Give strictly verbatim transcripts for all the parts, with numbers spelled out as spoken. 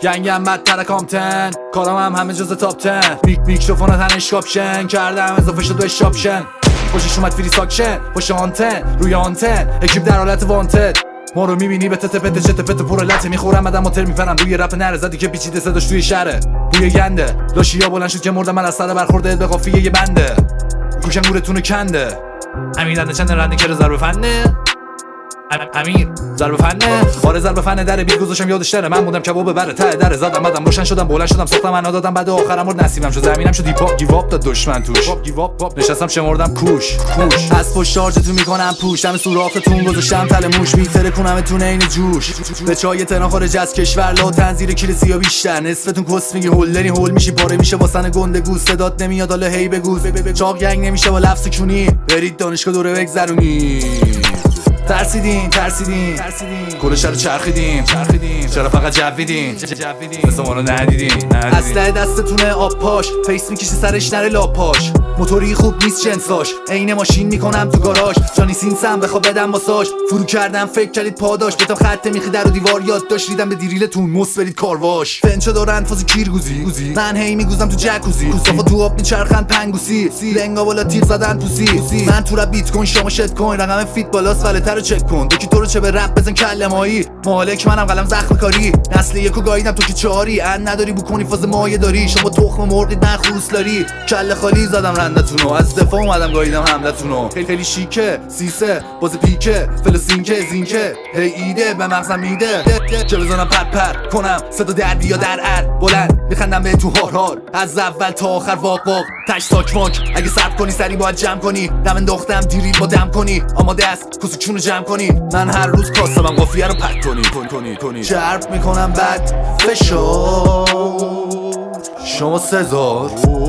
گنگم بدتر کامتن، کارام هم همه جز تاپ تن. میک میکروفون تنش کاپشن کردم اضافه شد به شاپشن. خوشش اومد فری ساکشن پشت آنتن روی آنتن اکیپ در حالت وانتد. ما رو میبینی به تته پته چته پته پر لته میخورم آدم ماتر میفرم روی رپ نره زدی که پیچیده صداش توی شهره بوی گنده لاشیا بلند شد که مردم من از سر برخورده به قافیه یه بنده گوشن گورتونو کنده امیر رنده چند رنده که ضرب فنه امیر ضرب فنه آره ضرب فنه در بیت گذاشتم یادش نره من بودم کباب بره ته در زدم بعدم روشن شدم بلند شدم ساختم انا دادم بعد آخرم مرد نصیبم شد زمینم شد دیپ گیو اپ داد دشمن توش نشستم شمردم کوش کوش از پشت شارژتون میکنم پوش دم سوراختون گذاشتم تله موش میتره کنمتون عین جوش به چای تنا خارج از کشور لا تنظیر کلیسیا بیشتر نصفتون کس میگی هولنی هول میشی پاره میشه واسن گنده گوز صدات نمیاد حالا هی بگو چاق گنگ نمیشه با لفظ کونی برید دانشگاه دوره بگذرونی ترسیدین ترسیدین کل شهر چرخیدین چرخیدین چرا فقط جویدین مثل ما رو ندیدین اسلحه دستتونه آب پاش فیس میکشی سرش نره لاپاش موتوری خوب نیست جنساش عین ماشین میکنم تو گاراژ جانی سینسم بخواب بدم ماساژ فرو کردم فکر کردید پاداش بتم خط میخی در و دیوار یاد داشت ریدم به دیریلتون مس برید کارواش فنچو دارن فاز کیرگوزی من هی میگوزم تو جکوزی کوسافا تو آب میچرخن پنگوسی لنگا بالا تیر زدن پوسی من تو را بیت کوین شما شت کوین رقم فیت بالاست ولتر رو چک کن تو کی تو رو چه به رپ بزن کلمایی مالک منم قلم زخم کاری نسل یکو گاییدم تو کی چاری ان نداری بکنی فاز مایه داری شما تخم مرغید نه خروسلاری کله خالی زدم رندتونو از دفاع اومدم گاییدم حملتونو خیلی خیلی شیکه سیسه باز پیکه فلسینکه زینکه هی ایده به مغزم میده چه بزنم پر پر کنم صدا در بیا در ار بلند میخندم به تو هار هار از اول تا آخر واق واق تش ساک ماک اگه صبر کنی سری باید جمع کنی دم انداختم دیری با دم کنی آماده است کوسکشونو جمع کنی من هر روز کاسبم قافیه رو پک کنی کنی کنی چرپ میکنم بعد فشار شما سزار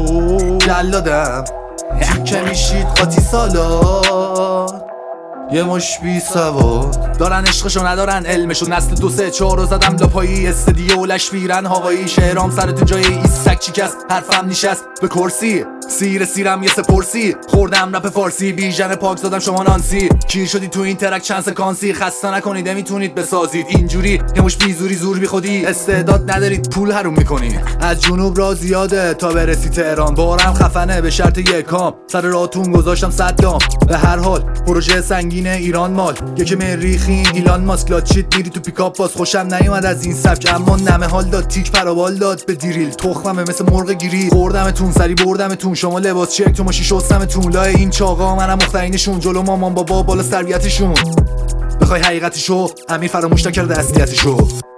جلادم که میشید قاطی سالار یه مش بی سواد دارن عشقشو ندارن علمشو نسل دو سه چهار رو زدم لاپایی استدیو لش ویرن هوایی شهرام سرتون جای ایستک چیکست حرفم نشست به کرسی سیر سیرم یه سپرسی خوردم رپ فارسی بیژن پاک زدم شما نانسی کیر شدی تو این ترک چند سکانسی خسته نکنید نمیتونید بسازید اینجوری یه مش بیزوری زور بی خودی استعداد ندارید پول حروم میکنی از جنوب را زیاده تا برسی تهران بارم خفنه به شرط یکام سر راتون گذاشتم صدام به هر حال پروژه سنگین ایران مال یکی مریخین ایلان ماسک لاچیت میری تو پیکاپ باز خوشم نیومد از این سبک اما نمه حال داد تیک پروال داد به دیریل تخممه مثل مرغ گیری خوردمتون سری بردمتون شما لباس چک تو ماشی شستمتون لای این چاقا منم مخترینشون جلو مامان بابا بالا سرویتشون بخوای حقیقتشو امیر فراموش نکرده اصلیتشو